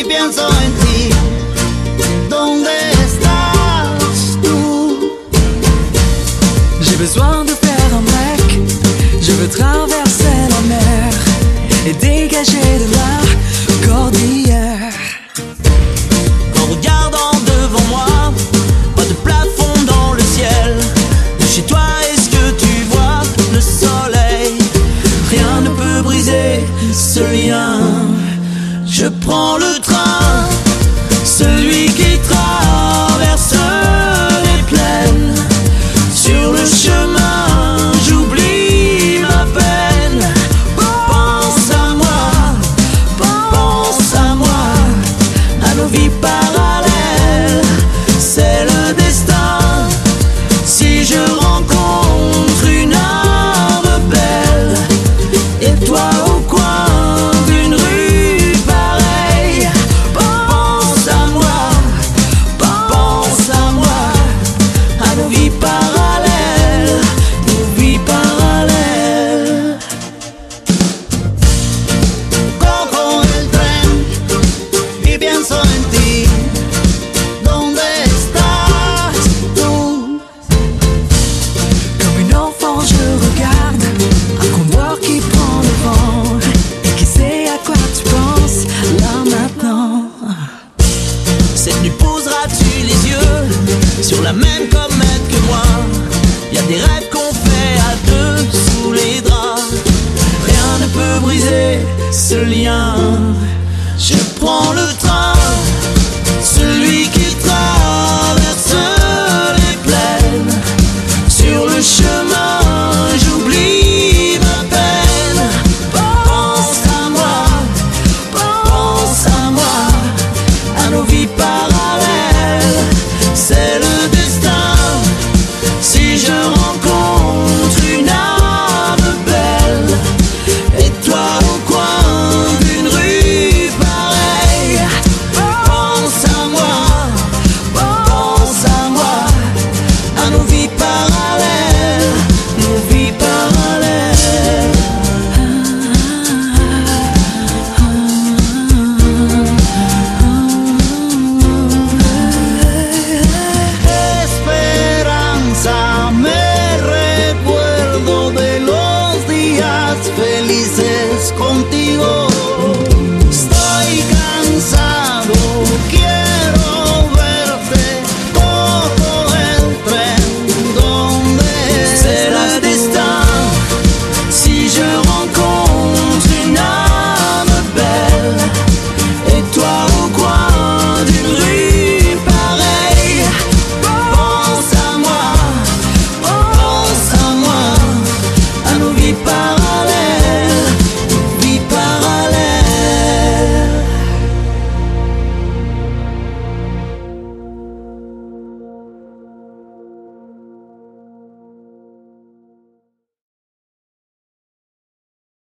pienso en ti. ¿Dónde estás tú? J'ai besoin de faire un break. Je veux traverser la mer et dégager de la cordillère. En regardant devant moi, pas de plafond dans le ciel. De chez toi, est-ce que tu vois le soleil? Rien ne peut briser ce lien. Je prends le train, celui qui traverse les plaines. Sur le chemin, j'oublie ma peine. Pense à moi, à nos vies parallèles. C'est le destin. Si je rencontre une âme belle, et toi au coin d'une rue pareille, pense à moi, à nos vies parallèles, nos vies parallèles. Cojo el tren y pienso en ti. ¿Dónde estás tú? Comme une enfant, je regarde un convoi qui prend le vent. Et qui sait à quoi tu penses là maintenant? Cette nuit poseras-tu les yeux sur la même comète que moi? Y a des rêves qu'on fait à deux sous les draps. Rien ne peut briser ce lien. Je prends le train,